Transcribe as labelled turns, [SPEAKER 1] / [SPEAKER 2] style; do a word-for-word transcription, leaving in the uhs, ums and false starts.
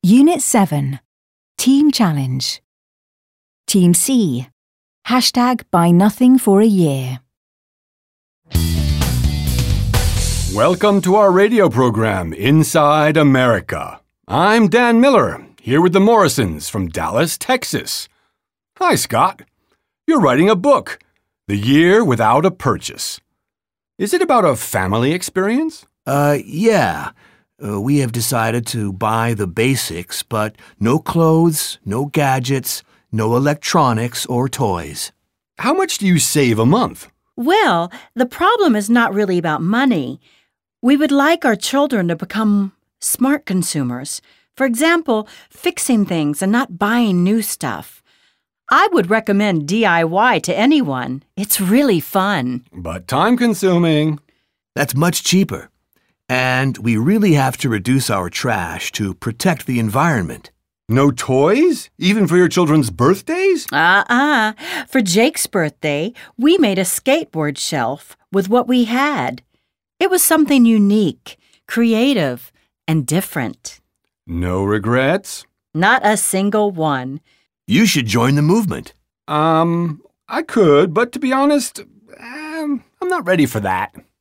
[SPEAKER 1] Unit seven, Team Challenge. Team C, hashtag buy nothing for a year.
[SPEAKER 2] Welcome to our radio program, Inside America. I'm Dan Miller, here with the Morrisons from Dallas, Texas. Hi, Scott. You're writing a book, The Year Without a Purchase. Is it about a family experience?
[SPEAKER 3] Uh, yeah. Uh, we have decided to buy the basics, but no clothes, no gadgets, no electronics or toys.
[SPEAKER 2] How much do you save a month?
[SPEAKER 4] Well, the problem is not really about money. We would like our children to become smart consumers. For example, fixing things and not buying new stuff. I would recommend D I Y to anyone. It's really fun.
[SPEAKER 2] But time-consuming.
[SPEAKER 3] That's much cheaper. And we really have to reduce our trash to protect the environment.
[SPEAKER 2] No toys? Even for your children's birthdays?
[SPEAKER 4] Uh-uh. For Jake's birthday, we made a skateboard shelf with what we had. It was something unique, creative, and different.
[SPEAKER 2] No regrets?
[SPEAKER 4] Not a single one.
[SPEAKER 3] You should join the movement.
[SPEAKER 2] Um, I could, but to be honest, um, I'm not ready for that.